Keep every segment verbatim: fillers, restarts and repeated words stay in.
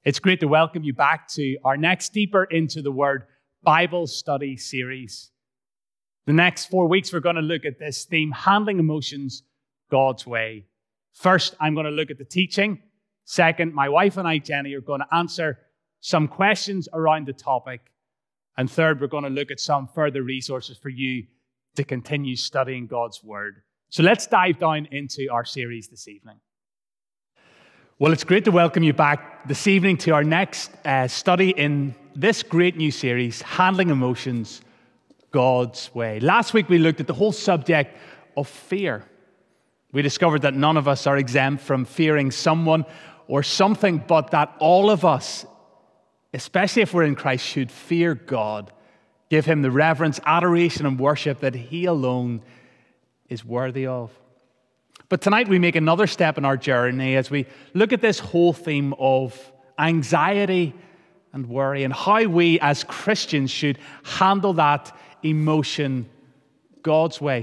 It's great to welcome you back to our next Deeper into the Word Bible study series. The next four weeks, we're going to look at this theme, handling emotions God's way. First, I'm going to look at the teaching. Second, my wife and I, Jenny, are going to answer some questions around the topic. And third, we're going to look at some further resources for you to continue studying God's Word. So let's dive down into our series this evening. Well, it's great to welcome you back this evening to our next uh, study in this great new series, Handling Emotions God's Way. Last week, we looked at the whole subject of fear. We discovered that none of us are exempt from fearing someone or something, but that all of us, especially if we're in Christ, should fear God, give Him the reverence, adoration, and worship that He alone is worthy of. But tonight we make another step in our journey as we look at this whole theme of anxiety and worry and how we as Christians should handle that emotion God's way.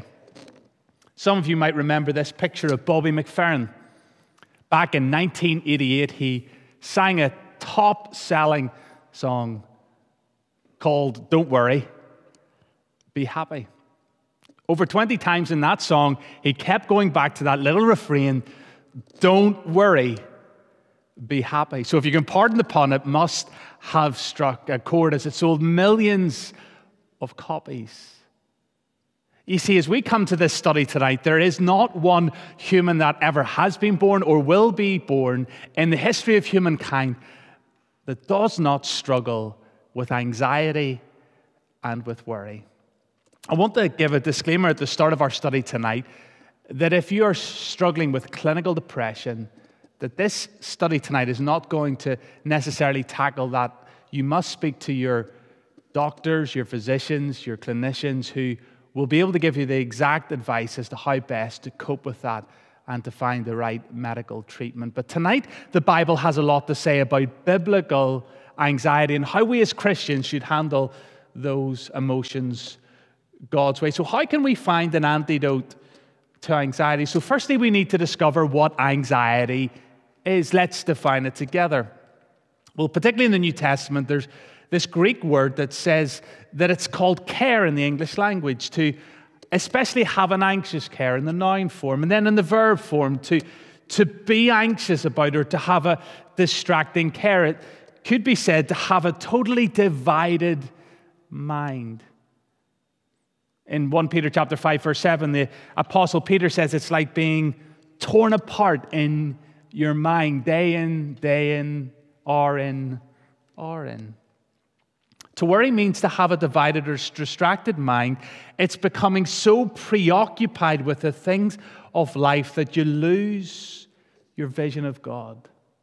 Some of you might remember this picture of Bobby McFerrin. Back in nineteen eighty-eight, he sang a top-selling song called Don't Worry, Be Happy. Over twenty times in that song, he kept going back to that little refrain, don't worry, be happy. So if you can pardon the pun, it must have struck a chord as it sold millions of copies. You see, as we come to this study tonight, there is not one human that ever has been born or will be born in the history of humankind that does not struggle with anxiety and with worry. I want to give a disclaimer at the start of our study tonight that if you are struggling with clinical depression, that this study tonight is not going to necessarily tackle that. You must speak to your doctors, your physicians, your clinicians who will be able to give you the exact advice as to how best to cope with that and to find the right medical treatment. But tonight, the Bible has a lot to say about biblical anxiety and how we as Christians should handle those emotions God's way. So how can we find an antidote to anxiety? So firstly, we need to discover what anxiety is. Let's define it together. Well, particularly in the New Testament, there's this Greek word that says that it's called care in the English language, to especially have an anxious care in the noun form, and then in the verb form, to, to be anxious about or to have a distracting care. It could be said to have a totally divided mind. In First Peter chapter five, verse seven, the Apostle Peter says it's like being torn apart in your mind, day in, day in, hour in, hour in. To worry means to have a divided or distracted mind. It's becoming so preoccupied with the things of life that you lose your vision of God.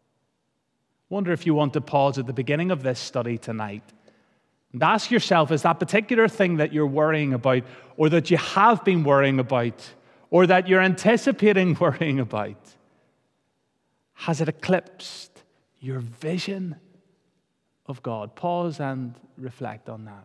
Wonder if you want to pause at the beginning of this study tonight and ask yourself, is that particular thing that you're worrying about, or that you have been worrying about, or that you're anticipating worrying about, has it eclipsed your vision of God? Pause and reflect on that.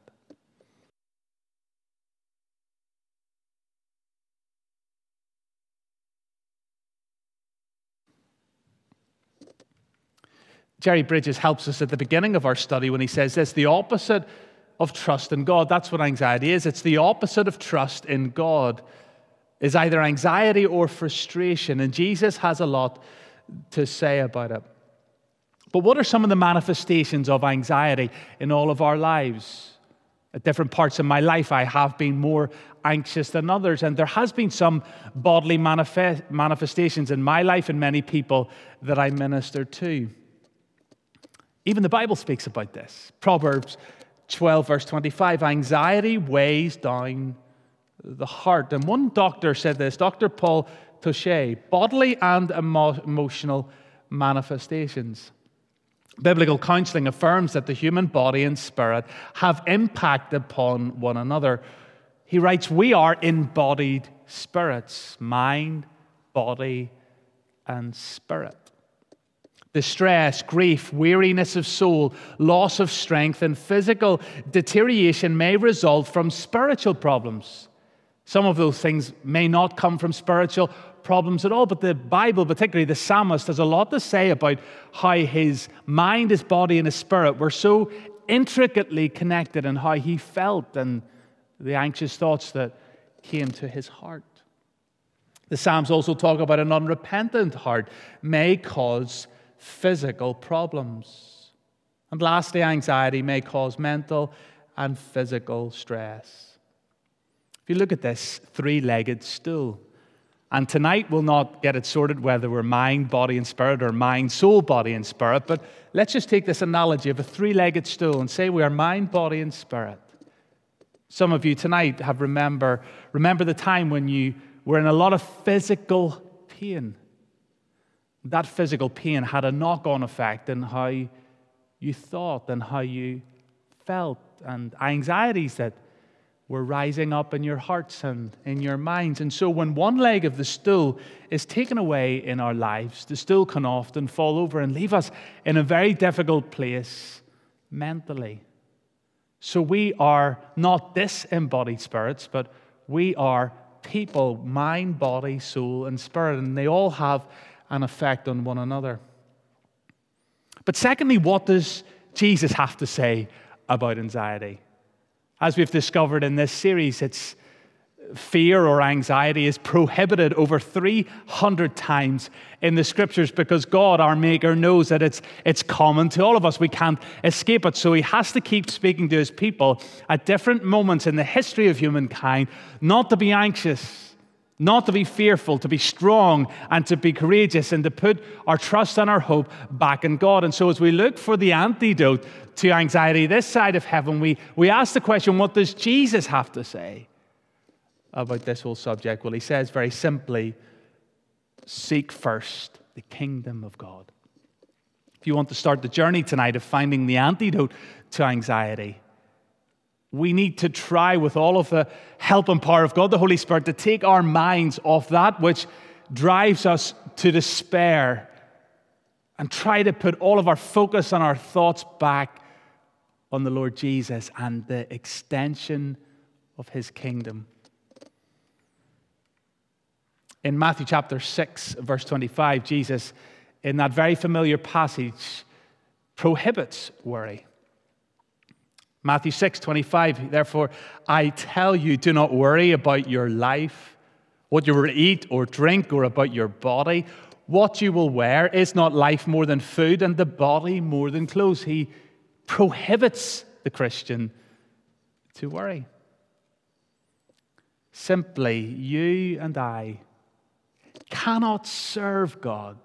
Jerry Bridges helps us at the beginning of our study when he says this: the opposite of trust in God. That's what anxiety is. It's the opposite of trust in God, is either anxiety or frustration. And Jesus has a lot to say about it. But what are some of the manifestations of anxiety in all of our lives? At different parts of my life, I have been more anxious than others. And there has been some bodily manifest- manifestations in my life and many people that I minister to. Even the Bible speaks about this. Proverbs twelve, verse twenty-five, anxiety weighs down the heart. And one doctor said this, Doctor Paul Touche, bodily and emo- emotional manifestations. Biblical counseling affirms that the human body and spirit have impact upon one another. He writes, we are embodied spirits, mind, body, and spirit. Distress, grief, weariness of soul, loss of strength, and physical deterioration may result from spiritual problems. Some of those things may not come from spiritual problems at all. But the Bible, particularly the psalmist, has a lot to say about how his mind, his body, and his spirit were so intricately connected, and how he felt and the anxious thoughts that came to his heart. The Psalms also talk about an unrepentant heart may cause physical problems. And lastly, anxiety may cause mental and physical stress. If you look at this three-legged stool, and tonight we'll not get it sorted whether we're mind, body, and spirit, or mind, soul, body, and spirit, but let's just take this analogy of a three-legged stool and say we are mind, body, and spirit. Some of you tonight have remember, remember the time when you were in a lot of physical pain. That physical pain had a knock-on effect in how you thought and how you felt, and anxieties that were rising up in your hearts and in your minds. And so when one leg of the stool is taken away in our lives, the stool can often fall over and leave us in a very difficult place mentally. So we are not disembodied spirits, but we are people, mind, body, soul, and spirit, and they all have an effect on one another. But secondly, what does Jesus have to say about anxiety? As we've discovered in this series, it's fear or anxiety is prohibited over three hundred times in the Scriptures, because God, our Maker, knows that it's, it's common to all of us. We can't escape it. So he has to keep speaking to his people at different moments in the history of humankind, not to be anxious, not to be fearful, to be strong and to be courageous, and to put our trust and our hope back in God. And so as we look for the antidote to anxiety this side of heaven, we, we ask the question, what does Jesus have to say about this whole subject? Well, he says very simply, seek first the kingdom of God. If you want to start the journey tonight of finding the antidote to anxiety, we need to try with all of the help and power of God, the Holy Spirit, to take our minds off that which drives us to despair and try to put all of our focus and our thoughts back on the Lord Jesus and the extension of his kingdom. In Matthew chapter six, verse twenty-five, Jesus, in that very familiar passage, prohibits worry. Matthew six, twenty-five, therefore, I tell you, do not worry about your life, what you will eat or drink, or about your body. What you will wear, is not life more than food, and the body more than clothes? He prohibits the Christian to worry. Simply, you and I cannot serve God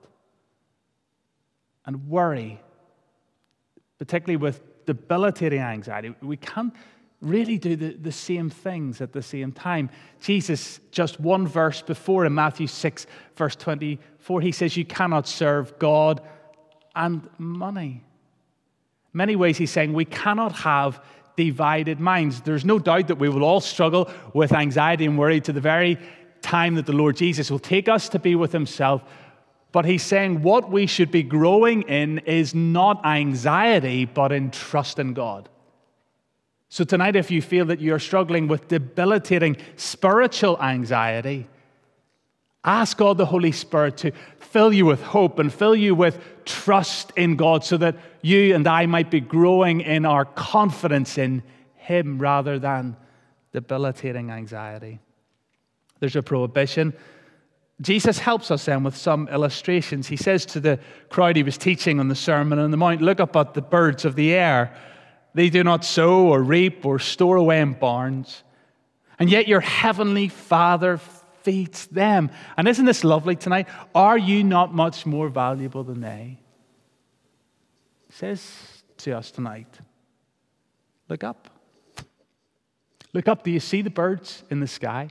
and worry, particularly with debilitating anxiety. We can't really do the, the same things at the same time. Jesus, just one verse before in Matthew six, verse twenty-four, he says you cannot serve God and money. In many ways, he's saying we cannot have divided minds. There's no doubt that we will all struggle with anxiety and worry to the very time that the Lord Jesus will take us to be with himself. But he's saying what we should be growing in is not anxiety, but in trust in God. So tonight, if you feel that you're struggling with debilitating spiritual anxiety, ask God the Holy Spirit to fill you with hope and fill you with trust in God, so that you and I might be growing in our confidence in him rather than debilitating anxiety. There's a prohibition. Jesus helps us then with some illustrations. He says to the crowd he was teaching on the Sermon on the Mount, look up at the birds of the air. They do not sow or reap or store away in barns, and yet your heavenly Father feeds them. And isn't this lovely tonight? Are you not much more valuable than they? He says to us tonight, look up. Look up. Do you see the birds in the sky?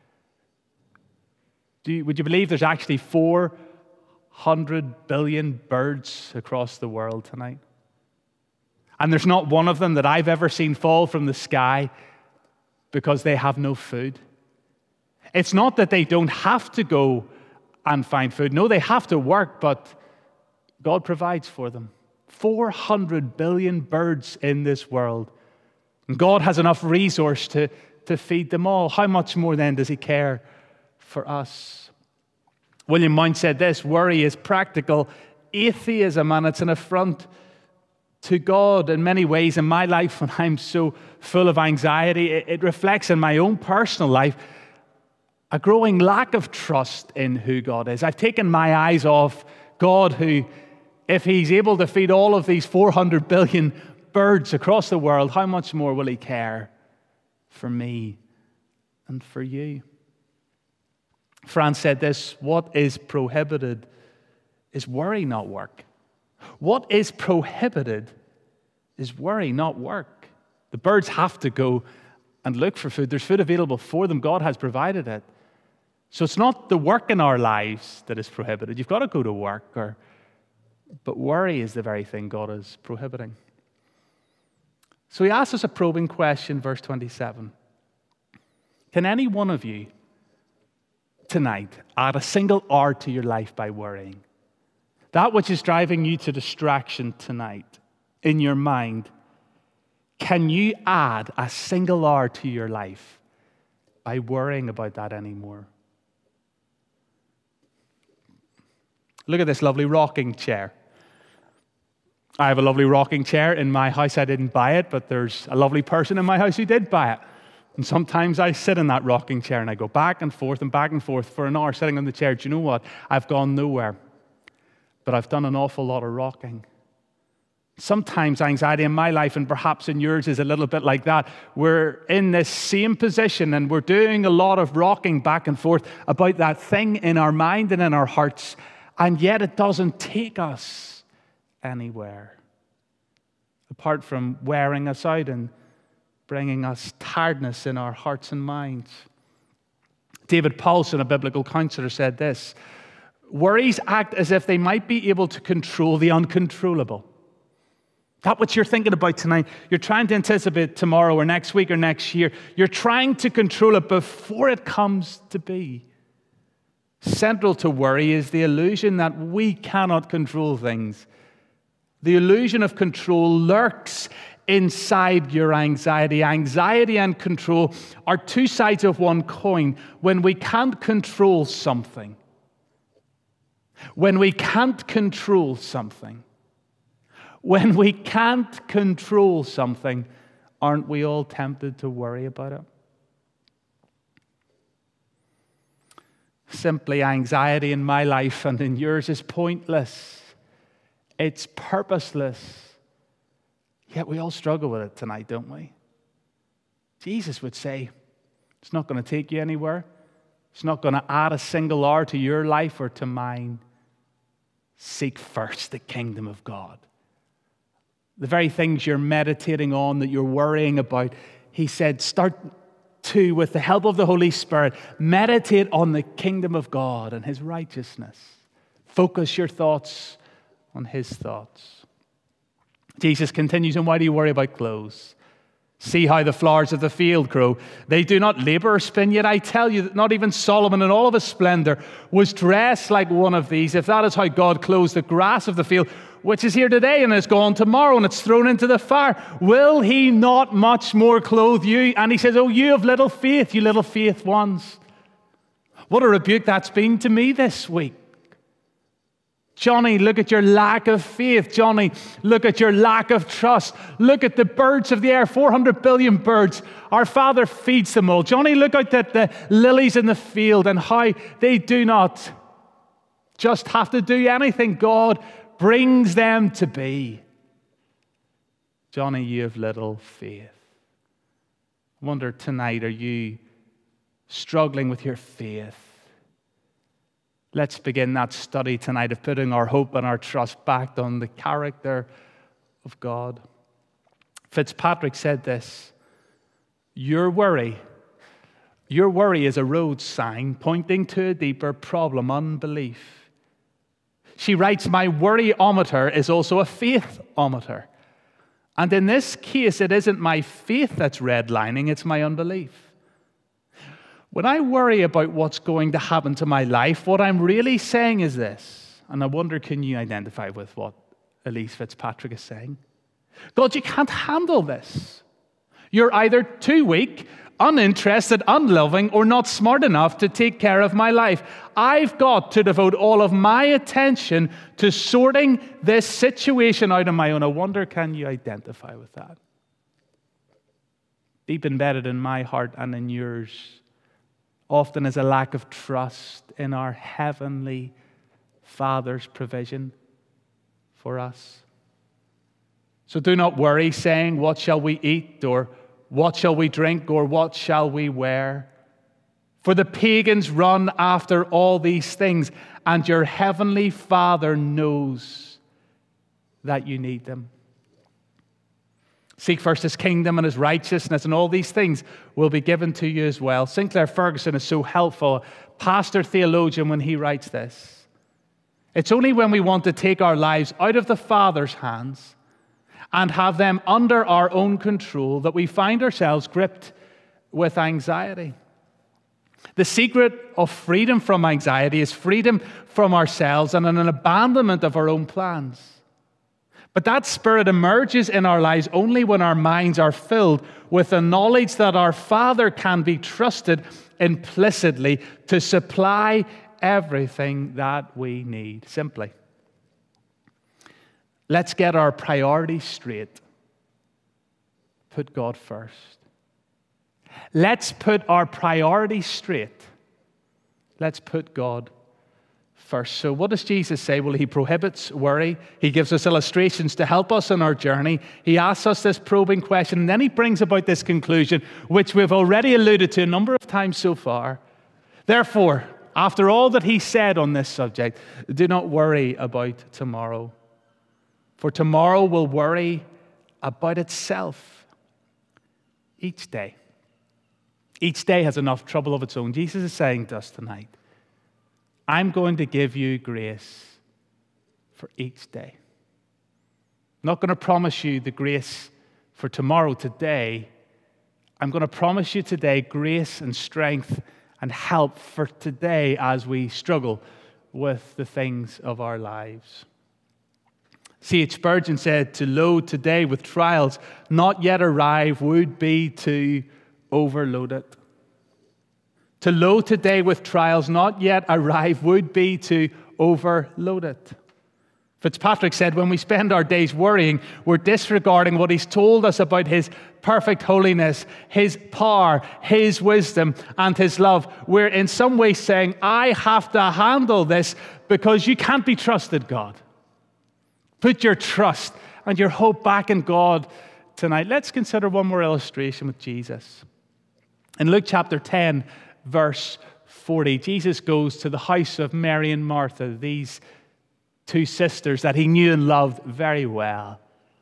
Do you, would you believe there's actually four hundred billion birds across the world tonight? And there's not one of them that I've ever seen fall from the sky because they have no food. It's not that they don't have to go and find food. No, they have to work, but God provides for them. four hundred billion birds in this world. And God has enough resource to, to feed them all. How much more then does he care for us? William Mount said this: worry is practical atheism, and it's an affront to God. In many ways, in my life, when I'm so full of anxiety, it, it reflects in my own personal life a growing lack of trust in who God is. I've taken my eyes off God, who, if he's able to feed all of these four hundred billion birds across the world, how much more will he care for me and for you? France said this: what is prohibited is worry, not work. What is prohibited is worry, not work. The birds have to go and look for food. There's food available for them. God has provided it. So it's not the work in our lives that is prohibited. You've got to go to work, or, but worry is the very thing God is prohibiting. So he asks us a probing question, verse twenty-seven. Can any one of you tonight add a single hour to your life by worrying? That which is driving you to distraction tonight in your mind, can you add a single hour to your life by worrying about that anymore? Look at this lovely rocking chair. I have a lovely rocking chair in my house. I didn't buy it, but there's a lovely person in my house who did buy it. And sometimes I sit in that rocking chair and I go back and forth and back and forth for an hour sitting on the chair. Do you know what? I've gone nowhere, but I've done an awful lot of rocking. Sometimes anxiety in my life, and perhaps in yours, is a little bit like that. We're in this same position and we're doing a lot of rocking back and forth about that thing in our mind and in our hearts, and yet it doesn't take us anywhere apart from wearing us out and bringing us tiredness in our hearts and minds. David Paulson, a biblical counselor, said this: worries act as if they might be able to control the uncontrollable. That what you're thinking about tonight, you're trying to anticipate tomorrow or next week or next year. You're trying to control it before it comes to be. Central to worry is the illusion that we cannot control things. The illusion of control lurks inside your anxiety. Anxiety and control are two sides of one coin. When we can't control something, when we can't control something, when we can't control something, aren't we all tempted to worry about it? Simply, anxiety in my life and in yours is pointless. It's purposeless. Yet we all struggle with it tonight, don't we? Jesus would say, it's not going to take you anywhere. It's not going to add a single hour to your life or to mine. Seek first the kingdom of God. The very things you're meditating on, that you're worrying about, he said, start to, with the help of the Holy Spirit, meditate on the kingdom of God and his righteousness. Focus your thoughts on his thoughts. Jesus continues, and why do you worry about clothes? See how the flowers of the field grow. They do not labor or spin, yet I tell you that not even Solomon in all of his splendor was dressed like one of these. If that is how God clothes the grass of the field, which is here today and is gone tomorrow and it's thrown into the fire, will he not much more clothe you? And he says, oh, you of little faith, you little faith ones. What a rebuke that's been to me this week. Johnny, look at your lack of faith. Johnny, look at your lack of trust. Look at the birds of the air, four hundred billion birds. Our Father feeds them all. Johnny, look out at the lilies in the field and how they do not just have to do anything. God brings them to be. Johnny, you have little faith. I wonder tonight, are you struggling with your faith? Let's begin that study tonight of putting our hope and our trust back on the character of God. Fitzpatrick said this: your worry, your worry is a road sign pointing to a deeper problem, unbelief. She writes, my worryometer is also a faithometer. And in this case, it isn't my faith that's redlining, it's my unbelief. When I worry about what's going to happen to my life, what I'm really saying is this, and I wonder, can you identify with what Elise Fitzpatrick is saying? God, you can't handle this. You're either too weak uninterested, unloving, or not smart enough to take care of my life. I've got to devote all of my attention to sorting this situation out on my own. I wonder, can you identify with that? Deep embedded in my heart and in yours often is a lack of trust in our Heavenly Father's provision for us. So do not worry, saying, what shall we eat, or what shall we drink, or what shall we wear? For the pagans run after all these things, and your Heavenly Father knows that you need them. Seek first His kingdom and His righteousness, and all these things will be given to you as well. Sinclair Ferguson is so helpful, pastor theologian, when he writes this. It's only when we want to take our lives out of the Father's hands and have them under our own control that we find ourselves gripped with anxiety. The secret of freedom from anxiety is freedom from ourselves and an abandonment of our own plans. But that spirit emerges in our lives only when our minds are filled with the knowledge that our Father can be trusted implicitly to supply everything that we need. Simply, let's get our priorities straight. Put God first. Let's put our priorities straight. Let's put God first. So what does Jesus say? Well, He prohibits worry. He gives us illustrations to help us on our journey. He asks us this probing question, and then He brings about this conclusion, which we've already alluded to a number of times so far. Therefore, after all that He said on this subject, do not worry about tomorrow, for tomorrow will worry about itself. Each day. Each day has enough trouble of its own. Jesus is saying to us tonight, I'm going to give you grace for each day. I'm not going to promise you the grace for tomorrow, today. I'm going to promise you today grace and strength and help for today as we struggle with the things of our lives. C H Spurgeon said, to load today with trials not yet arrived would be to overload it. To load today with trials not yet arrived would be to overload it. Fitzpatrick said, when we spend our days worrying, we're disregarding what He's told us about His perfect holiness, His power, His wisdom, and His love. We're in some way saying, I have to handle this because you can't be trusted, God. Put your trust and your hope back in God tonight. Let's consider one more illustration with Jesus. In Luke chapter ten, verse forty, Jesus goes to the house of Mary and Martha, these two sisters that He knew and loved very well.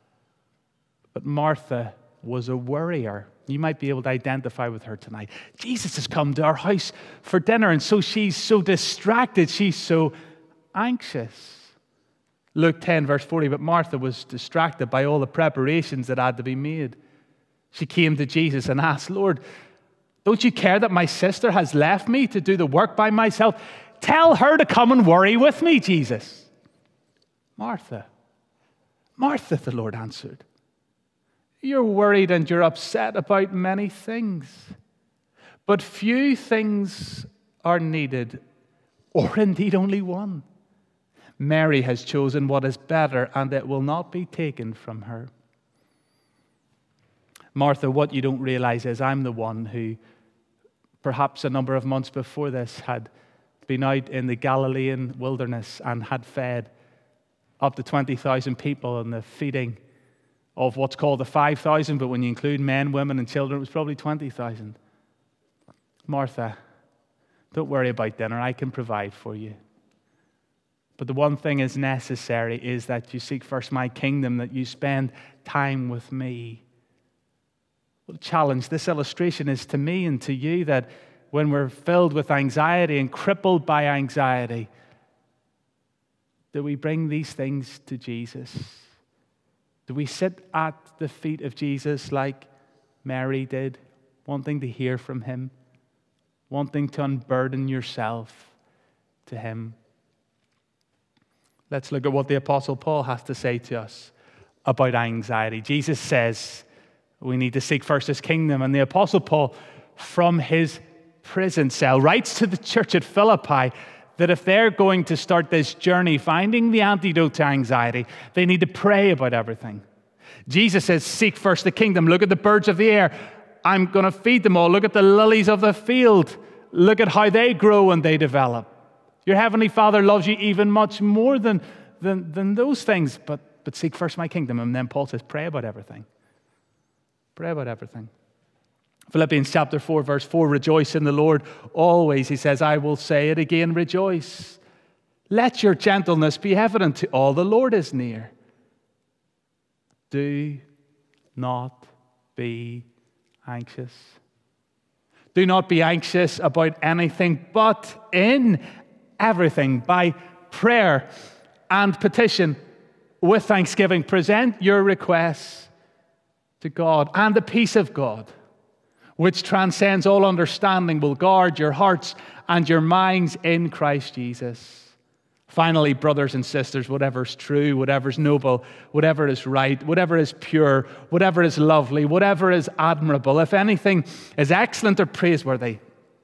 But Martha was a worrier. You might be able to identify with her tonight. Jesus has come to our house for dinner, and so she's so distracted, she's so anxious. Luke ten, verse forty, but Martha was distracted by all the preparations that had to be made. She came to Jesus and asked, Lord, don't you care that my sister has left me to do the work by myself? Tell her to come and worry with me, Jesus. Martha, Martha, the Lord answered, you're worried and you're upset about many things, but few things are needed, or indeed only one. Mary has chosen what is better, and it will not be taken from her. Martha, what you don't realize is I'm the one who, perhaps a number of months before this, had been out in the Galilean wilderness and had fed up to twenty thousand people in the feeding of what's called the five thousand, but when you include men, women, and children, it was probably twenty thousand. Martha, don't worry about dinner. I can provide for you. But the one thing is necessary is that you seek first my kingdom, that you spend time with me. What a challenge this illustration is to me and to you, that when we're filled with anxiety and crippled by anxiety, do we bring these things to Jesus? Do we sit at the feet of Jesus like Mary did, wanting to hear from Him, wanting to unburden yourself to Him? Let's look at what the Apostle Paul has to say to us about anxiety. Jesus says we need to seek first His kingdom, and the Apostle Paul from his prison cell, writes to the church at Philippi that if they're going to start this journey finding the antidote to anxiety, they need to pray about everything. Jesus says, seek first the kingdom. Look at the birds of the air. I'm going to feed them all. Look at the lilies of the field. Look at how they grow and they develop. Your heavenly Father loves you even much more than, than, than those things. But, but seek first my kingdom. And then Paul says, pray about everything. Pray about everything. Philippians chapter four, verse four, rejoice in the Lord always. He says, I will say it again, rejoice. Let your gentleness be evident to all. The Lord is near. Do not be anxious. Do not be anxious about anything, but in everything, by prayer and petition, with thanksgiving, present your requests to God, and the peace of God, which transcends all understanding, will guard your hearts and your minds in Christ Jesus. Finally, brothers and sisters, whatever is true, whatever is noble, whatever is right, whatever is pure, whatever is lovely, whatever is admirable, if anything is excellent or praiseworthy,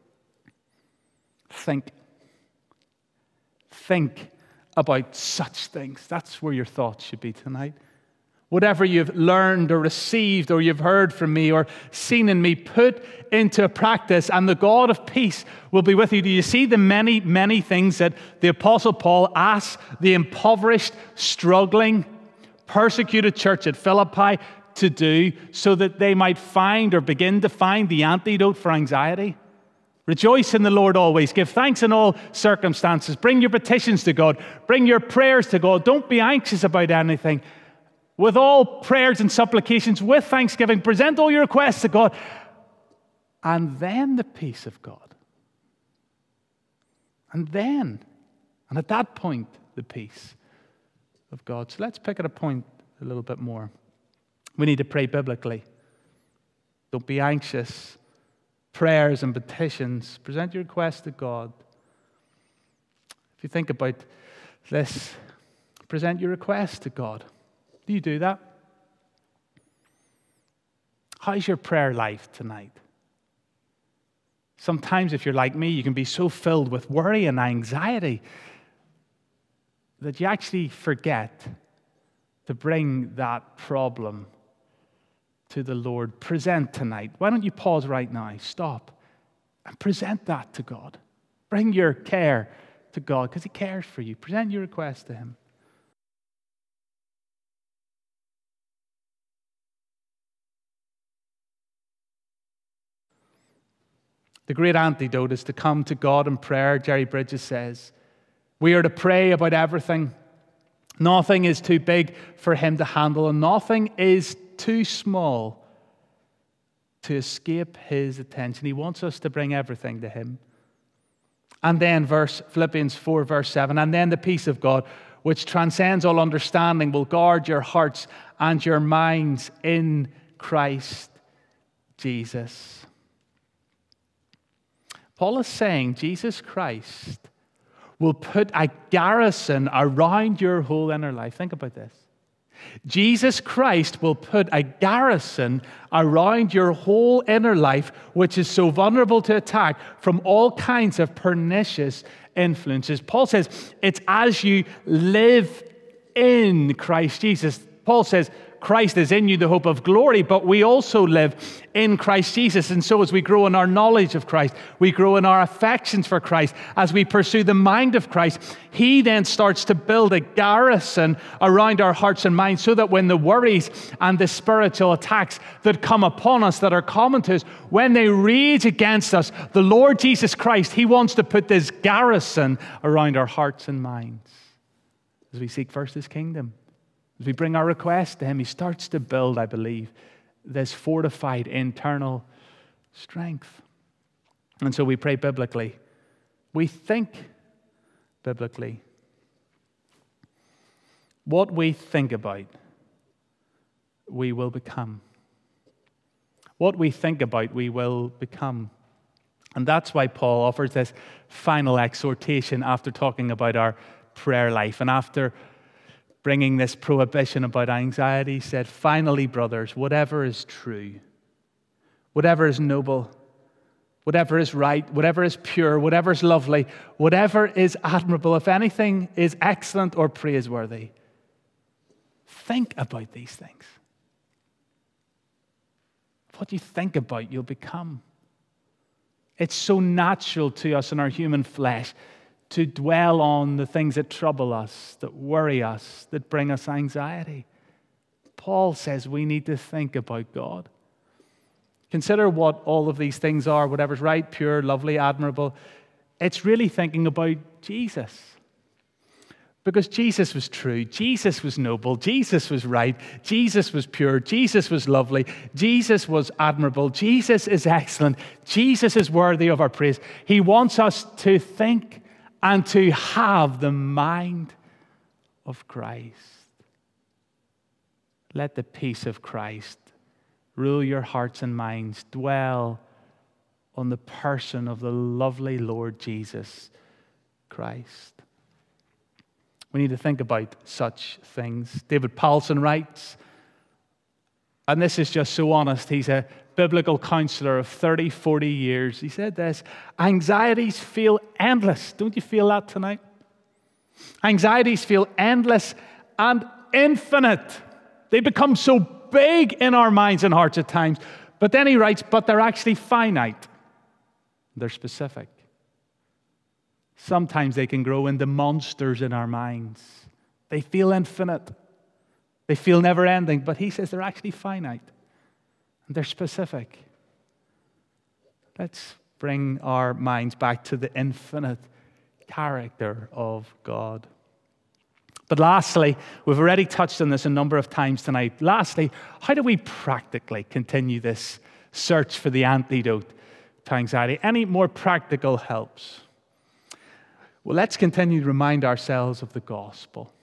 think. Think about such things. That's where your thoughts should be tonight. Whatever you've learned or received or you've heard from me or seen in me, put into practice, and the God of peace will be with you. Do you see the many, many things that the Apostle Paul asks the impoverished, struggling, persecuted church at Philippi to do so that they might find or begin to find the antidote for anxiety? Rejoice in the Lord always. Give thanks in all circumstances. Bring your petitions to God. Bring your prayers to God. Don't be anxious about anything. With all prayers and supplications, with thanksgiving, present all your requests to God. And then the peace of God. And then, and at that point, the peace of God. So let's pick at a point a little bit more. We need to pray biblically. Don't be anxious. Prayers and petitions. Present your requests to God. If you think about this, present your requests to God. Do you do that? How's your prayer life tonight? Sometimes, if you're like me, you can be so filled with worry and anxiety that you actually forget to bring that problem to the Lord. Present tonight. Why don't you pause right now? Stop and present that to God. Bring your care to God because He cares for you. Present your request to Him. The great antidote is to come to God in prayer. Jerry Bridges says, we are to pray about everything. Nothing is too big for Him to handle, and nothing is too small to escape His attention. He wants us to bring everything to Him. And then verse Philippians four, verse seven, and then the peace of God, which transcends all understanding, will guard your hearts and your minds in Christ Jesus. Paul is saying Jesus Christ will put a garrison around your whole inner life. Think about this. Jesus Christ will put a garrison around your whole inner life, which is so vulnerable to attack from all kinds of pernicious influences. Paul says it's as you live in Christ Jesus. Paul says Christ is in you, the hope of glory, but we also live in Christ Jesus. And so as we grow in our knowledge of Christ, we grow in our affections for Christ, as we pursue the mind of Christ, He then starts to build a garrison around our hearts and minds so that when the worries and the spiritual attacks that come upon us, that are common to us, when they rage against us, the Lord Jesus Christ, He wants to put this garrison around our hearts and minds as we seek first His kingdom. As we bring our request to Him, He starts to build, I believe, this fortified internal strength. And so we pray biblically. We think biblically. What we think about, we will become. What we think about, we will become. And that's why Paul offers this final exhortation after talking about our prayer life and after bringing this prohibition about anxiety. He said, finally, brothers, whatever is true, whatever is noble, whatever is right, whatever is pure, whatever is lovely, whatever is admirable, if anything is excellent or praiseworthy, think about these things. What you think about, you'll become. It's so natural to us in our human flesh to dwell on the things that trouble us, that worry us, that bring us anxiety. Paul says we need to think about God. Consider what all of these things are, whatever's right, pure, lovely, admirable. It's really thinking about Jesus. Because Jesus was true, Jesus was noble, Jesus was right, Jesus was pure, Jesus was lovely, Jesus was admirable, Jesus is excellent, Jesus is worthy of our praise. He wants us to think and to have the mind of Christ. Let the peace of Christ rule your hearts and minds. Dwell on the person of the lovely Lord Jesus Christ. We need to think about such things. David Powlison writes, and this is just so honest, he's a biblical counselor of thirty, forty years. He said this, anxieties feel endless. Don't you feel that tonight? Anxieties feel endless and infinite. They become so big in our minds and hearts at times. But then he writes, but they're actually finite. They're specific. Sometimes they can grow into monsters in our minds. They feel infinite. They feel never-ending. But he says they're actually finite. And they're specific. Let's bring our minds back to the infinite character of God. But lastly, we've already touched on this a number of times tonight. Lastly, how do we practically continue this search for the antidote to anxiety? Any more practical helps? Well, let's continue to remind ourselves of the gospel.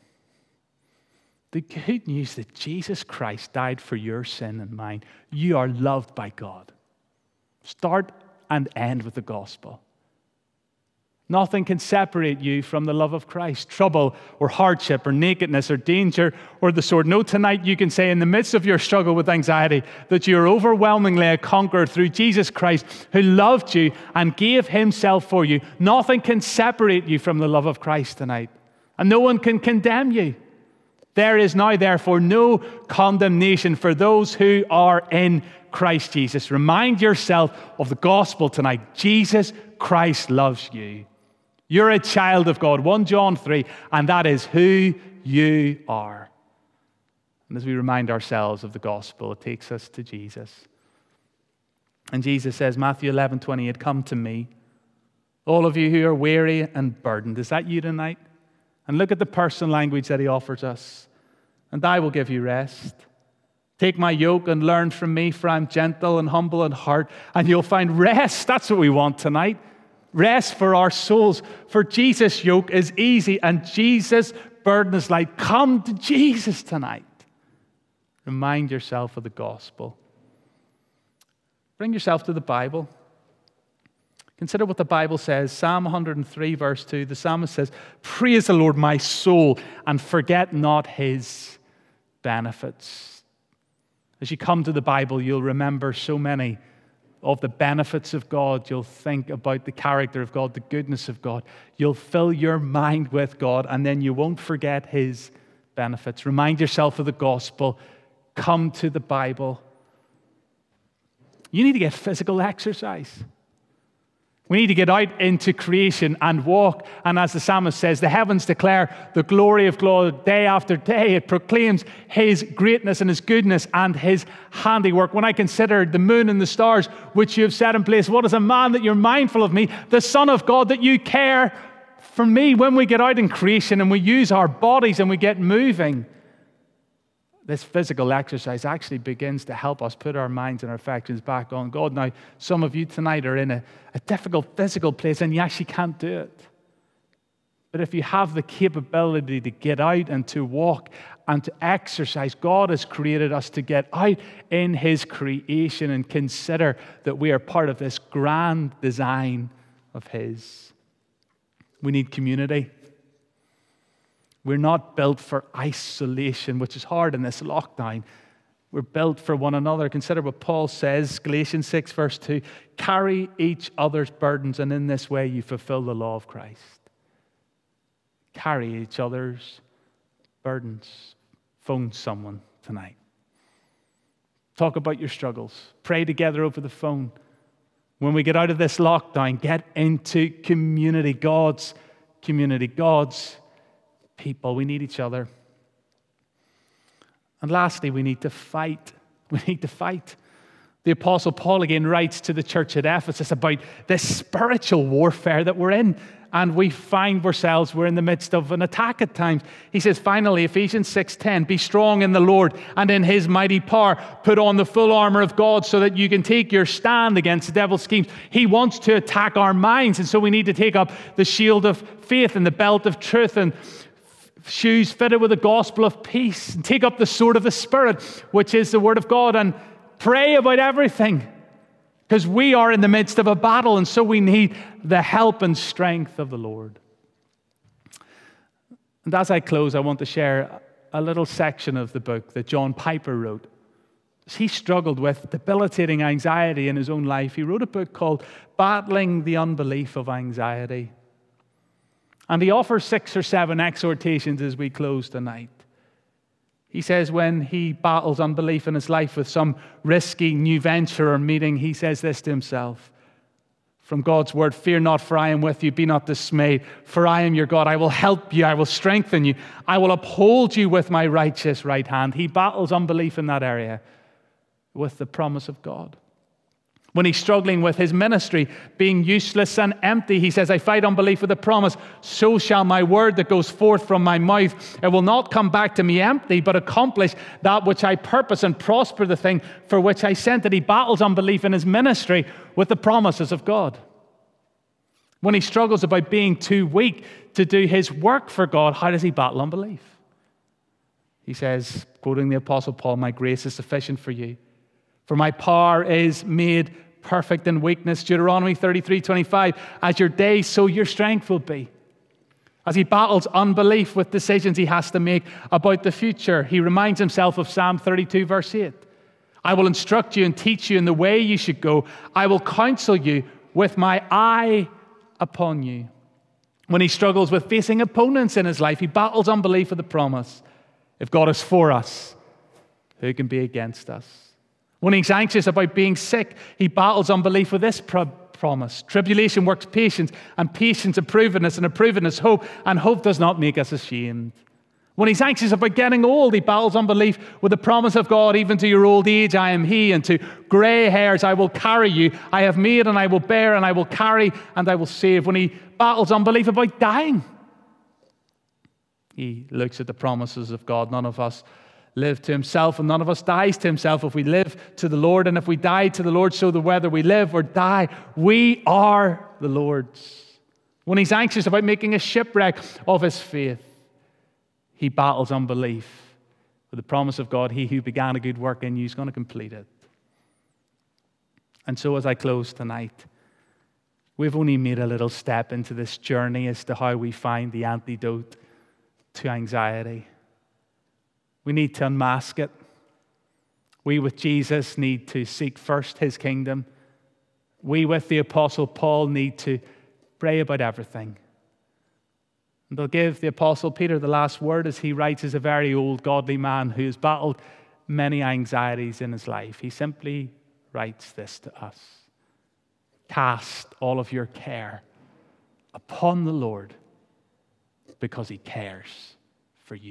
The good news that Jesus Christ died for your sin and mine. You are loved by God. Start and end with the gospel. Nothing can separate you from the love of Christ. Trouble or hardship or nakedness or danger or the sword. No, tonight you can say in the midst of your struggle with anxiety that you are overwhelmingly a conqueror through Jesus Christ who loved you and gave himself for you. Nothing can separate you from the love of Christ tonight. And no one can condemn you. There is now, therefore, no condemnation for those who are in Christ Jesus. Remind yourself of the gospel tonight. Jesus Christ loves you. You're a child of God, First John three, and that is who you are. And as we remind ourselves of the gospel, it takes us to Jesus. And Jesus says, Matthew eleven twenty-eight, come to me, all of you who are weary and burdened. Is that you tonight? And look at the personal language that he offers us. And I will give you rest. Take my yoke and learn from me, for I'm gentle and humble in heart, and you'll find rest. That's what we want tonight. Rest for our souls. For Jesus' yoke is easy and Jesus' burden is light. Come to Jesus tonight. Remind yourself of the gospel. Bring yourself to the Bible. Consider what the Bible says. Psalm one hundred three, verse two. The psalmist says, praise the Lord, my soul, and forget not his benefits. As you come to the Bible, you'll remember so many of the benefits of God. You'll think about the character of God, the goodness of God. You'll fill your mind with God, and then you won't forget his benefits. Remind yourself of the gospel. Come to the Bible. You need to get physical exercise. We need to get out into creation and walk. And as the psalmist says, the heavens declare the glory of God day after day. It proclaims his greatness and his goodness and his handiwork. When I consider the moon and the stars which you have set in place, what is a man that you're mindful of me? The Son of God, that you care for me. When we get out in creation and we use our bodies and we get moving, this physical exercise actually begins to help us put our minds and our affections back on God. Now, some of you tonight are in a, a difficult physical place and you actually can't do it. But if you have the capability to get out and to walk and to exercise, God has created us to get out in his creation and consider that we are part of this grand design of his. We need community. We're not built for isolation, which is hard in this lockdown. We're built for one another. Consider what Paul says, Galatians six, verse two. Carry each other's burdens, and in this way you fulfill the law of Christ. Carry each other's burdens. Phone someone tonight. Talk about your struggles. Pray together over the phone. When we get out of this lockdown, get into community, God's community, God's people. We need each other. And lastly, we need to fight. We need to fight. The Apostle Paul again writes to the church at Ephesus about this spiritual warfare that we're in. And we find ourselves, we're in the midst of an attack at times. He says, finally, Ephesians six ten, be strong in the Lord and in his mighty power. Put on the full armor of God so that you can take your stand against the devil's schemes. He wants to attack our minds. And so we need to take up the shield of faith and the belt of truth and shoes fitted with the gospel of peace. And take up the sword of the Spirit, which is the word of God, and pray about everything. Because we are in the midst of a battle, and so we need the help and strength of the Lord. And as I close, I want to share a little section of the book that John Piper wrote. He struggled with debilitating anxiety in his own life. He wrote a book called Battling the Unbelief of Anxiety. And he offers six or seven exhortations as we close tonight. He says when he battles unbelief in his life with some risky new venture or meeting, he says this to himself. From God's word, fear not, for I am with you. Be not dismayed, for I am your God. I will help you. I will strengthen you. I will uphold you with my righteous right hand. He battles unbelief in that area with the promise of God. When he's struggling with his ministry being useless and empty, he says, I fight unbelief with a promise. So shall my word that goes forth from my mouth. It will not come back to me empty, but accomplish that which I purpose and prosper the thing for which I sent it. He battles unbelief in his ministry with the promises of God. When he struggles about being too weak to do his work for God, how does he battle unbelief? He says, quoting the Apostle Paul, my grace is sufficient for you. For my power is made perfect in weakness. Deuteronomy thirty-three twenty-five. As your days, so your strength will be. As he battles unbelief with decisions he has to make about the future, he reminds himself of Psalm thirty-two, verse eight. I will instruct you and teach you in the way you should go. I will counsel you with my eye upon you. When he struggles with facing opponents in his life, he battles unbelief with the promise. If God is for us, who can be against us? When he's anxious about being sick, he battles unbelief with this pro- promise. Tribulation works patience, and patience approvedness, and approvedness hope, and hope does not make us ashamed. When he's anxious about getting old, he battles unbelief with the promise of God, even to your old age I am he, and to grey hairs I will carry you. I have made and I will bear, and I will carry and I will save. When he battles unbelief about dying, he looks at the promises of God. None of us live to himself, and none of us dies to himself. If we live to the Lord, and if we die to the Lord, so that whether we live or die, we are the Lord's. When he's anxious about making a shipwreck of his faith, he battles unbelief with the promise of God. He who began a good work in you is going to complete it. And so as I close tonight, we've only made a little step into this journey as to how we find the antidote to anxiety. We need to unmask it. We with Jesus need to seek first his kingdom. We with the Apostle Paul need to pray about everything. And they'll give the Apostle Peter the last word as he writes as a very old godly man who has battled many anxieties in his life. He simply writes this to us. Cast all of your care upon the Lord because he cares for you.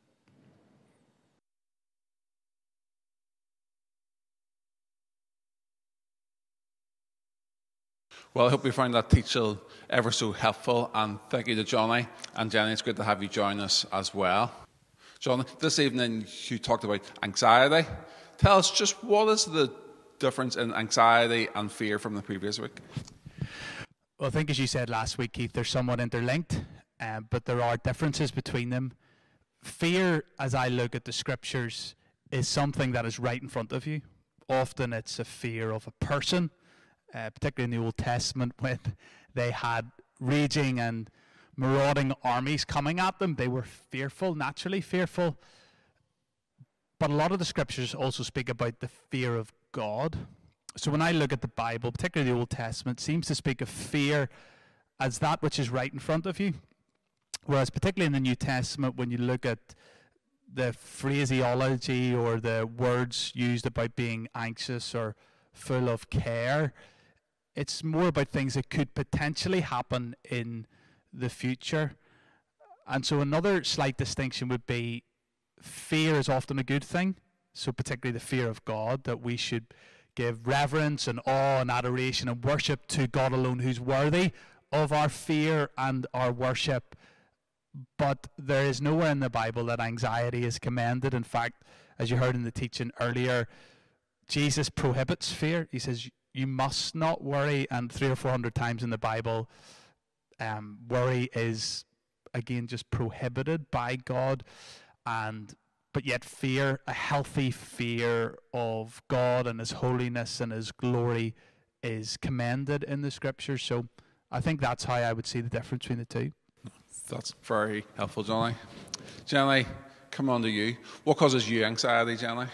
Well, I hope you found that teaching ever so helpful, and thank you to Johnny and Jenny. It's good to have you join us as well. Johnny, this evening you talked about anxiety. Tell us just what is the difference in anxiety and fear from the previous week? Well, I think as you said last week, Keith, they're somewhat interlinked, um, but there are differences between them. Fear, as I look at the scriptures, is something that is right in front of you. Often it's a fear of a person. Uh, particularly in the Old Testament, when they had raging and marauding armies coming at them, they were fearful, naturally fearful. But a lot of the scriptures also speak about the fear of God. So when I look at the Bible, particularly the Old Testament, it seems to speak of fear as that which is right in front of you. Whereas particularly in the New Testament, when you look at the phraseology or the words used about being anxious or full of care, it's more about things that could potentially happen in the future. And so another slight distinction would be fear is often a good thing. So particularly the fear of God, that we should give reverence and awe and adoration and worship to God alone, who's worthy of our fear and our worship. But there is nowhere in the Bible that anxiety is commended. In fact, as you heard in the teaching earlier, Jesus prohibits fear. He says, you must not worry. And three or four hundred times in the Bible, um, worry is, again, just prohibited by God. And but yet fear, a healthy fear of God and his holiness and his glory, is commended in the scriptures. So I think that's how I would see the difference between the two. That's very helpful, Johnny. Jenny, come on to you. What causes you anxiety, Jenny?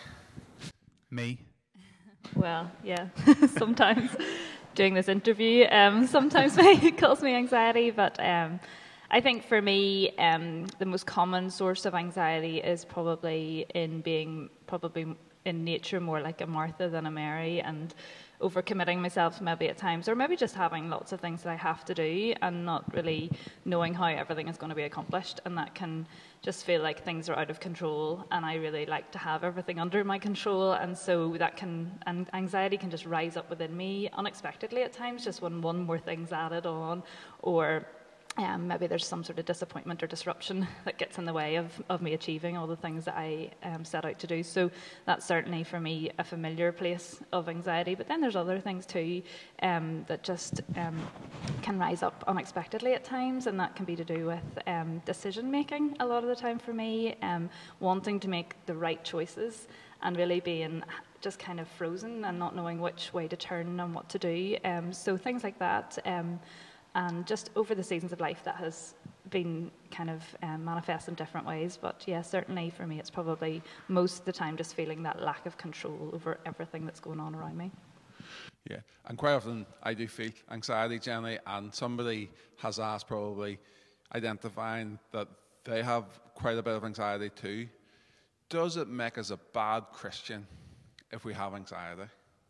Me. Well, yeah, sometimes doing this interview um, sometimes may cause me anxiety, but um, I think for me, um, the most common source of anxiety is probably in being, probably in nature, more like a Martha than a Mary, and overcommitting myself maybe at times, or maybe just having lots of things that I have to do and not really knowing how everything is going to be accomplished, and that can just feel like things are out of control, and I really like to have everything under my control, and so that can, and anxiety can just rise up within me unexpectedly at times, just when one more thing's added on, or Um, maybe there's some sort of disappointment or disruption that gets in the way of, of me achieving all the things that I um, set out to do. So that's certainly for me a familiar place of anxiety. But then there's other things too um, that just um, can rise up unexpectedly at times, and that can be to do with um, decision making a lot of the time for me, um, wanting to make the right choices and really being just kind of frozen and not knowing which way to turn and what to do. Um, so things like that. Um, And just over the seasons of life, that has been kind of um, manifest in different ways. But yeah, certainly for me, it's probably most of the time just feeling that lack of control over everything that's going on around me. Yeah, and quite often I do feel anxiety, Jenny, and somebody has asked, probably identifying that they have quite a bit of anxiety too. Does it make us a bad Christian if we have anxiety?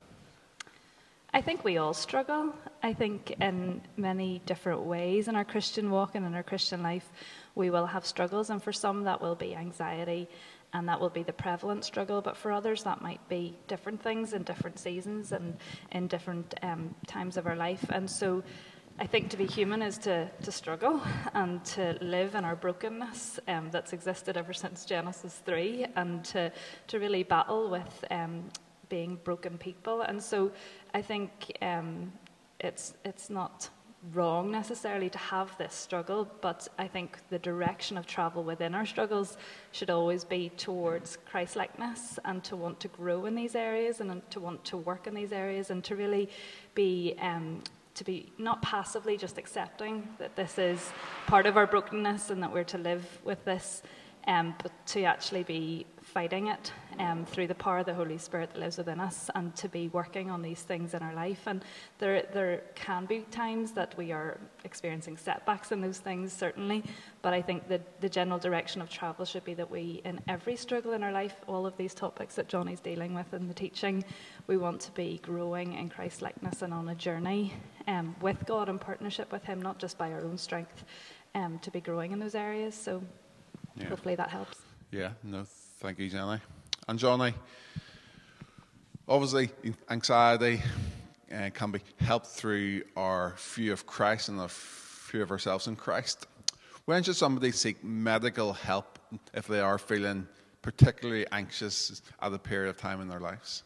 I think we all struggle. I think in many different ways in our Christian walk and in our Christian life, we will have struggles. And for some, that will be anxiety, and that will be the prevalent struggle. But for others, that might be different things in different seasons and in different um, times of our life. And so I think to be human is to, to struggle and to live in our brokenness um, that's existed ever since Genesis three, and to, to really battle with um, being broken people. And so I think um, it's it's not wrong necessarily to have this struggle, but I think the direction of travel within our struggles should always be towards Christ-likeness, and to want to grow in these areas, and to want to work in these areas, and to really be um, to be not passively just accepting that this is part of our brokenness and that we're to live with this, um, but to actually be fighting it um, through the power of the Holy Spirit that lives within us, and to be working on these things in our life. And there there can be times that we are experiencing setbacks in those things, certainly, but I think that the general direction of travel should be that we, in every struggle in our life, all of these topics that Johnny's dealing with in the teaching, we want to be growing in Christ-likeness and on a journey um, with God, in partnership with him, not just by our own strength, um, to be growing in those areas. So yeah. Hopefully that helps. Yeah, no, thank you, Jenny. And Johnny, obviously anxiety uh, can be helped through our fear of Christ and our fear of ourselves in Christ. When should somebody seek medical help if they are feeling particularly anxious at a period of time in their lives?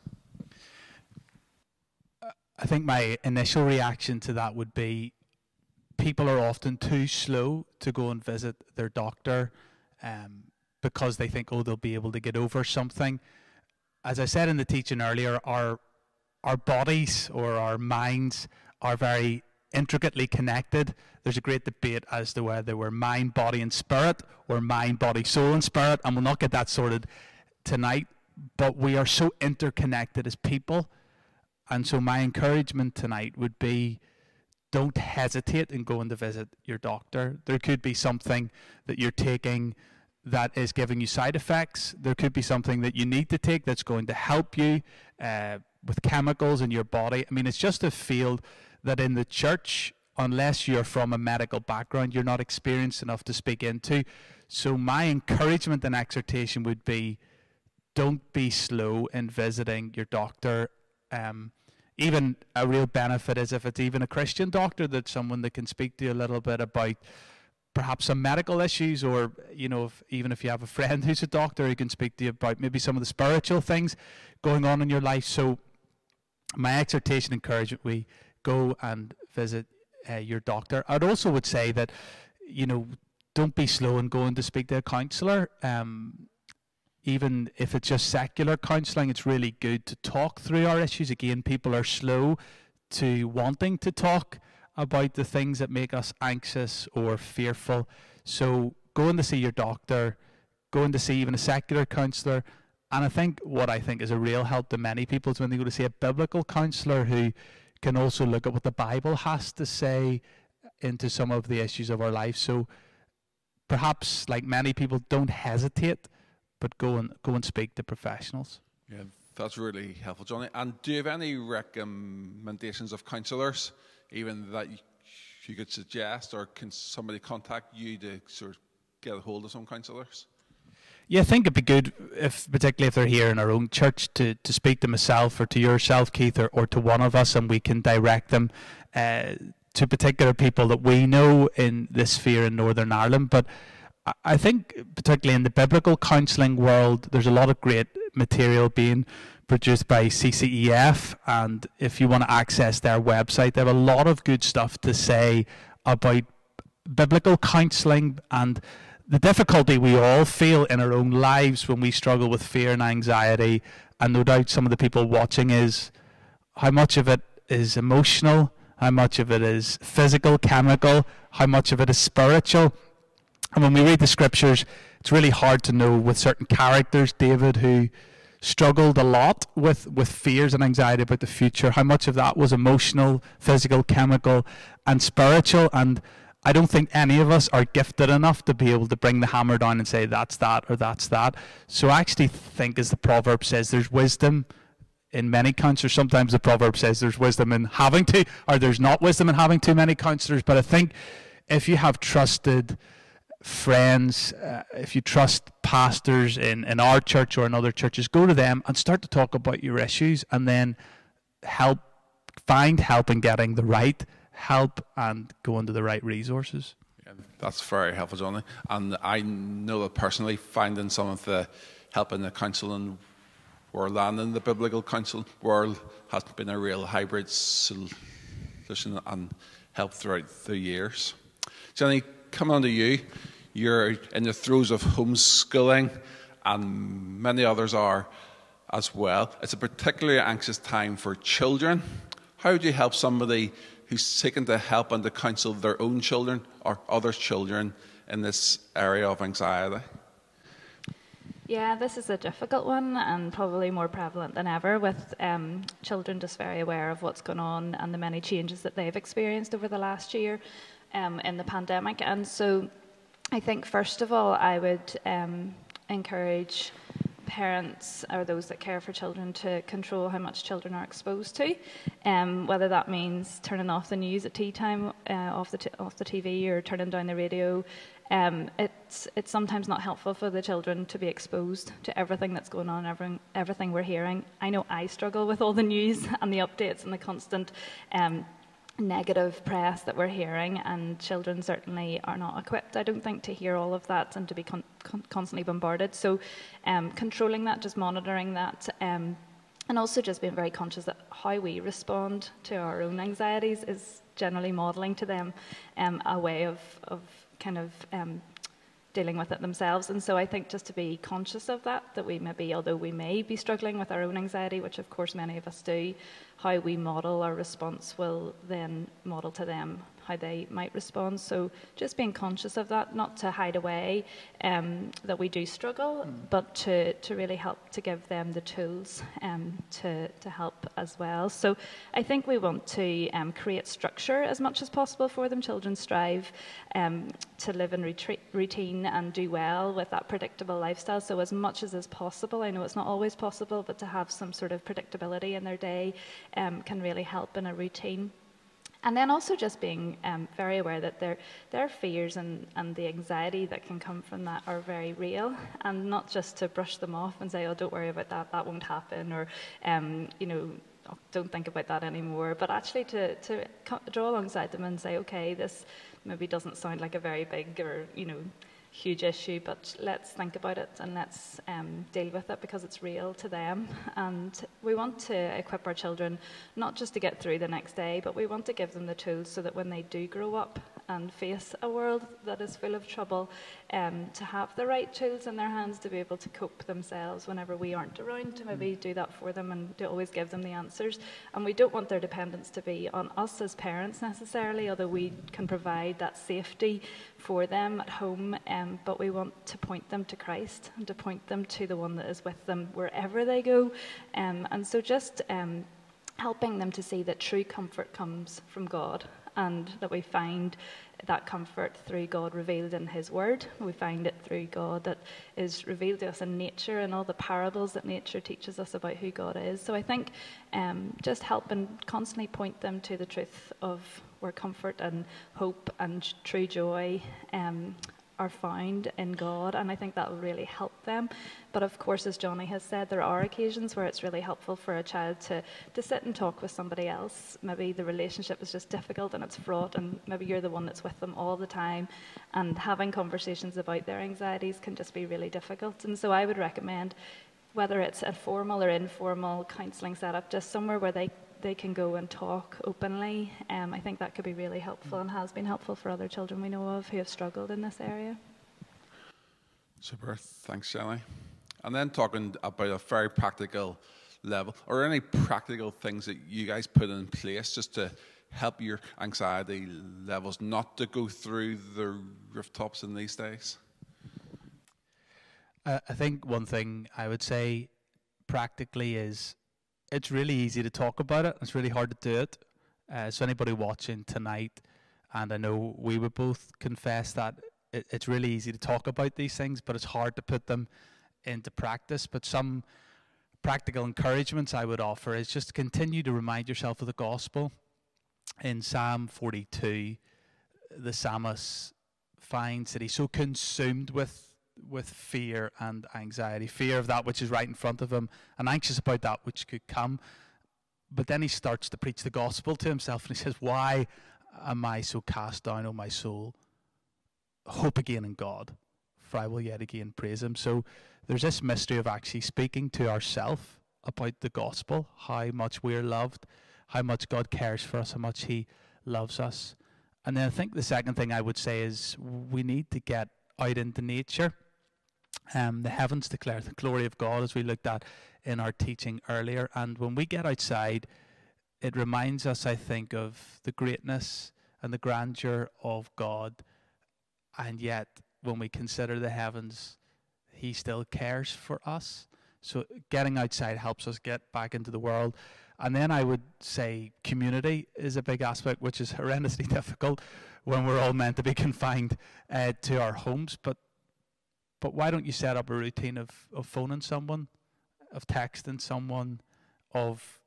I think my initial reaction to that would be people are often too slow to go and visit their doctor um, because they think, oh, they'll be able to get over something. As I said in the teaching earlier, our our bodies or our minds are very intricately connected. There's a great debate as to whether we're mind, body, and spirit, or mind, body, soul, and spirit, and we'll not get that sorted tonight. but we are so interconnected as people. And so my encouragement tonight would be, don't hesitate in going to visit your doctor. There could be something that you're taking that is giving you side effects. There could be something that you need to take that's going to help you uh, with chemicals in your body. I mean, it's just a field that in the church, unless you're from a medical background, you're not experienced enough to speak into. So my encouragement and exhortation would be, don't be slow in visiting your doctor. Um, even a real benefit is if it's even a Christian doctor, that's someone that can speak to you a little bit about perhaps some medical issues, or, you know, if, even if you have a friend who's a doctor who can speak to you about maybe some of the spiritual things going on in your life. So my exhortation, encouragement, we go and visit uh, your doctor. I'd also would say that, you know, don't be slow in going to speak to a counsellor. Um, even if it's just secular counselling, it's really good to talk through our issues. Again, people are slow to wanting to talk about the things that make us anxious or fearful. So going to see your doctor, going to see even a secular counsellor, and I think what I think is a real help to many people is when they go to see a biblical counsellor who can also look at what the Bible has to say into some of the issues of our life. So perhaps, like many people, don't hesitate, but go and go and speak to professionals. Yeah, that's really helpful, Johnny. And do you have any recommendations of counsellors, even that you, you could suggest, or can somebody contact you to sort of get a hold of some counsellors? Yeah, I think it'd be good, if particularly if they're here in our own church, to, to speak to myself or to yourself, Keith, or, or to one of us, and we can direct them uh, to particular people that we know in this sphere in Northern Ireland. But I think particularly in the biblical counselling world, there's a lot of great material being produced by C C E F, and if you want to access their website, they have a lot of good stuff to say about biblical counselling and the difficulty we all feel in our own lives when we struggle with fear and anxiety. And no doubt some of the people watching is how much of it is emotional, how much of it is physical, chemical, how much of it is spiritual. And when we read the scriptures, it's really hard to know with certain characters, David, who struggled a lot with, with fears and anxiety about the future, how much of that was emotional, physical, chemical, and spiritual. And I don't think any of us are gifted enough to be able to bring the hammer down and say that's that or that's that. So I actually think, as the proverb says, there's wisdom in many counsellors. Sometimes the proverb says there's wisdom in having to, or there's not wisdom in having too many counsellors. But I think if you have trusted friends, uh, if you trust pastors in, in our church or in other churches, go to them and start to talk about your issues, and then help find help in getting the right help and go into the right resources. Yeah, that's very helpful, Johnny. And I know that personally, finding some of the help in the counselling world and in the biblical counsel world has been a real hybrid solution and help throughout the years. Johnny, coming on to you, you're in the throes of homeschooling, and many others are as well. It's a particularly anxious time for children. How would you help somebody who's seeking to help and to counsel their own children or others' children in this area of anxiety? Yeah, this is a difficult one, and probably more prevalent than ever, with um, children just very aware of what's going on and the many changes that they've experienced over the last year um, in the pandemic. And so I think, first of all, I would um, encourage parents or those that care for children to control how much children are exposed to, um, whether that means turning off the news at tea time, uh, off the t- off the T V, or turning down the radio. Um, it's it's sometimes not helpful for the children to be exposed to everything that's going on, everything, everything we're hearing. I know I struggle with all the news and the updates and the constant um, negative press that we're hearing, and children certainly are not equipped, I don't think, to hear all of that and to be con- con- constantly bombarded. So um, controlling that, just monitoring that, um, and also just being very conscious that how we respond to our own anxieties is generally modelling to them um, a way of, of kind of um, dealing with it themselves. And so I think just to be conscious of that, that we maybe, although we may be struggling with our own anxiety, which of course many of us do, how we model our response will then model to them how they might respond. So just being conscious of that, not to hide away um, that we do struggle, mm. but to, to really help to give them the tools um, to, to help as well. So I think we want to um, create structure as much as possible for them. Children strive um, to live in retreat, routine and do well with that predictable lifestyle. So as much as is possible, I know it's not always possible, but to have some sort of predictability in their day um, can really help in a routine. And then also just being um, very aware that their their fears and, and the anxiety that can come from that are very real, and not just to brush them off and say, oh, don't worry about that, that won't happen, or, um, you know, oh, don't think about that anymore, but actually to, to draw alongside them and say, okay, this maybe doesn't sound like a very big or, you know, huge issue, but let's think about it and let's um, deal with it because it's real to them. And we want to equip our children not just to get through the next day, but we want to give them the tools so that when they do grow up and face a world that is full of trouble, um, to have the right tools in their hands to be able to cope themselves whenever we aren't around, to maybe do that for them and to always give them the answers. And we don't want their dependence to be on us as parents necessarily, although we can provide that safety for them at home, um, but we want to point them to Christ and to point them to the one that is with them wherever they go. Um, and so just um, helping them to see that true comfort comes from God, and that we find that comfort through God revealed in His Word. We find it through God that is revealed to us in nature and all the parables that nature teaches us about who God is. So I think um, just help and constantly point them to the truth of where comfort and hope and true joy um, are found in God, and I think that will really help them. But of course, as Johnny has said, there are occasions where it's really helpful for a child to, to sit and talk with somebody else. Maybe the relationship is just difficult and it's fraught, and maybe you're the one that's with them all the time, and having conversations about their anxieties can just be really difficult. And so I would recommend, whether it's a formal or informal counselling setup, just somewhere where they they can go and talk openly. Um, I think that could be really helpful and has been helpful for other children we know of who have struggled in this area. Super, thanks, Jenny. And then talking about a very practical level, or any practical things that you guys put in place just to help your anxiety levels not to go through the rooftops in these days? Uh, I think one thing I would say practically is it's really easy to talk about it. It's really hard to do it. Uh, so anybody watching tonight, and I know we would both confess that it, it's really easy to talk about these things, but it's hard to put them into practice. But some practical encouragements I would offer is just continue to remind yourself of the gospel. In Psalm forty-two, the psalmist finds that he's so consumed with with fear and anxiety, fear of that which is right in front of him, and anxious about that which could come. But then he starts to preach the gospel to himself, and he says, why am I so cast down, O my soul? Hope again in God, for I will yet again praise him. So there's this mystery of actually speaking to ourselves about the gospel, how much we're loved, how much God cares for us, how much he loves us. And then I think the second thing I would say is we need to get out into nature. Um, the heavens declare the glory of God, as we looked at in our teaching earlier. And when we get outside, it reminds us, I think, of the greatness and the grandeur of God. And yet, when we consider the heavens, he still cares for us. So getting outside helps us get back into the world. And then I would say community is a big aspect, which is horrendously difficult when we're all meant to be confined uh, to our homes. But but why don't you set up a routine of, of phoning someone, of texting someone, of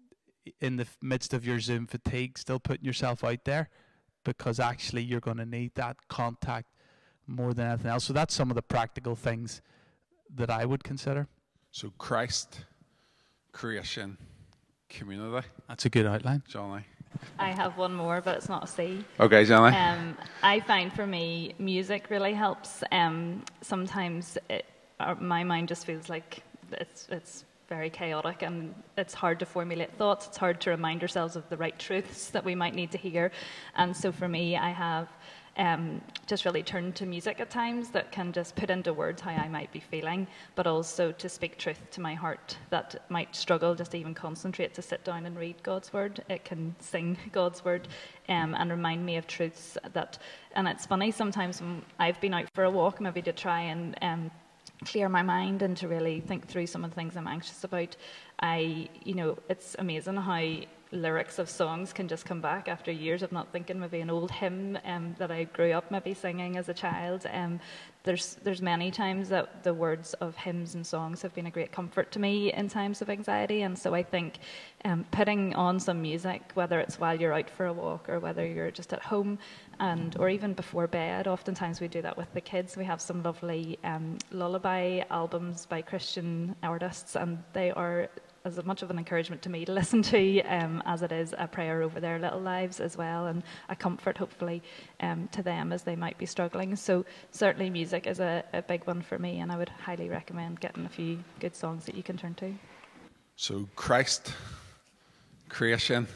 in the midst of your Zoom fatigue, still putting yourself out there, because actually you're going to need that contact more than anything else. So that's some of the practical things that I would consider. So Christ, creation, community. That's a good outline. Johnny. I have one more, but it's not a C. Okay, Johnny. Um, I find for me, music really helps. Um, sometimes it, uh, my mind just feels like it's it's very chaotic, and it's hard to formulate thoughts. It's hard to remind ourselves of the right truths that we might need to hear. And so for me, I have um, just really turned to music at times that can just put into words how I might be feeling, but also to speak truth to my heart that might struggle just to even concentrate to sit down and read God's word. It can sing God's word um, and remind me of truths that, and it's funny sometimes when I've been out for a walk maybe to try and um, clear my mind and to really think through some of the things I'm anxious about. I, you know, it's amazing how lyrics of songs can just come back after years of not thinking. Maybe an old hymn um, that I grew up maybe singing as a child. Um, there's there's many times that the words of hymns and songs have been a great comfort to me in times of anxiety. And so I think um, putting on some music, whether it's while you're out for a walk or whether you're just at home, and or even before bed. Oftentimes we do that with the kids. We have some lovely um, lullaby albums by Christian artists, and they are as much of an encouragement to me to listen to um, as it is a prayer over their little lives as well, and a comfort hopefully um, to them as they might be struggling. So certainly music is a, a big one for me, and I would highly recommend getting a few good songs that you can turn to. So Christ, creation,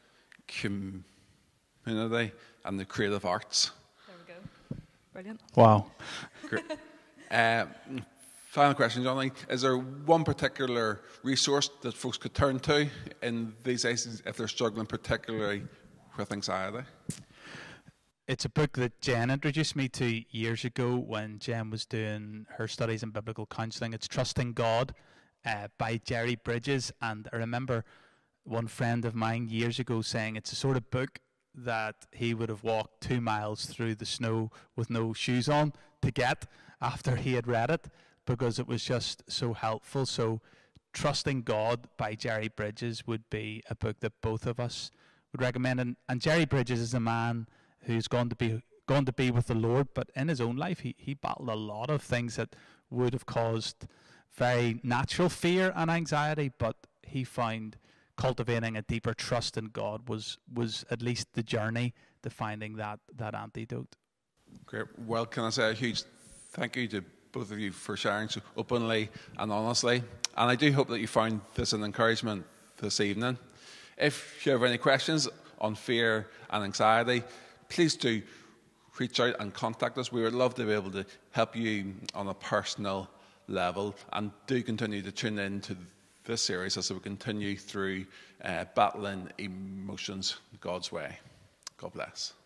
community, and the creative arts. There we go. Brilliant. Wow. Great. Uh, final question, Johnny. Is there one particular resource that folks could turn to in these days if they're struggling particularly with anxiety? It's a book that Jen introduced me to years ago when Jen was doing her studies in biblical counselling. It's Trusting God uh, by Jerry Bridges. And I remember one friend of mine years ago saying it's a sort of book that he would have walked two miles through the snow with no shoes on to get after he had read it, because it was just so helpful. So Trusting God by Jerry Bridges would be a book that both of us would recommend. And, and Jerry Bridges is a man who's gone to be gone to be with the Lord, but in his own life he, he battled a lot of things that would have caused very natural fear and anxiety, but he found cultivating a deeper trust in God was was at least the journey to finding that that antidote. Great. Well, can I say a huge thank you to both of you for sharing so openly and honestly. And I do hope that you found this an encouragement this evening. If you have any questions on fear and anxiety, please do reach out and contact us. We would love to be able to help you on a personal level, and do continue to tune in to this series as we continue through uh, battling emotions God's way. God bless.